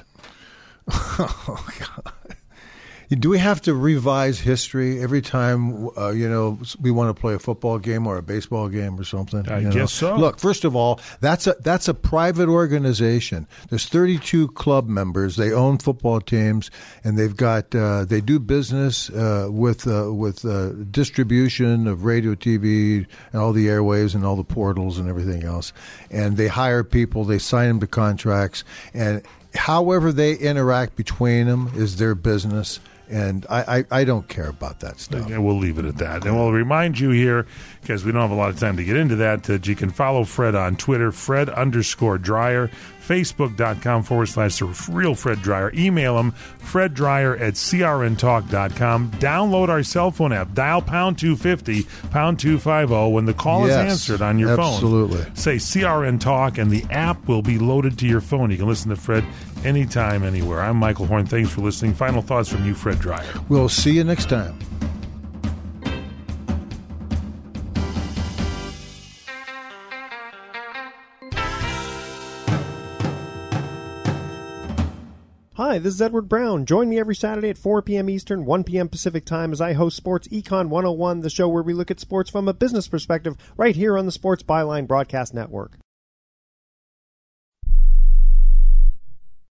Oh, God. Do we have to revise history every time, we want to play a football game or a baseball game or something? I guess so. Look, first of all, that's a private organization. There's 32 club members. They own football teams, and they've got they do business with distribution of radio, TV, and all the airwaves and all the portals and everything else. And they hire people. They sign them to contracts, and however they interact between them is their business. And I don't care about that stuff. Okay, we'll leave it at that. And we'll remind you here, because we don't have a lot of time to get into that you can follow Fred on Twitter, Fred_Dryer, Facebook.com/The Real Fred Dryer. Email him, FredDryer@CRNTalk.com. Download our cell phone app. Dial #250, #250 when the call is answered on your phone. Absolutely. Say CRN Talk, and the app will be loaded to your phone. You can listen to Fred anytime, anywhere. I'm Michael Horn. Thanks for listening. Final thoughts from you, Fred Dryer. We'll see you next time. Hi, this is Edward Brown. Join me every Saturday at 4 p.m. Eastern, 1 p.m. Pacific Time as I host Sports Econ 101, the show where we look at sports from a business perspective, right here on the Sports Byline Broadcast Network.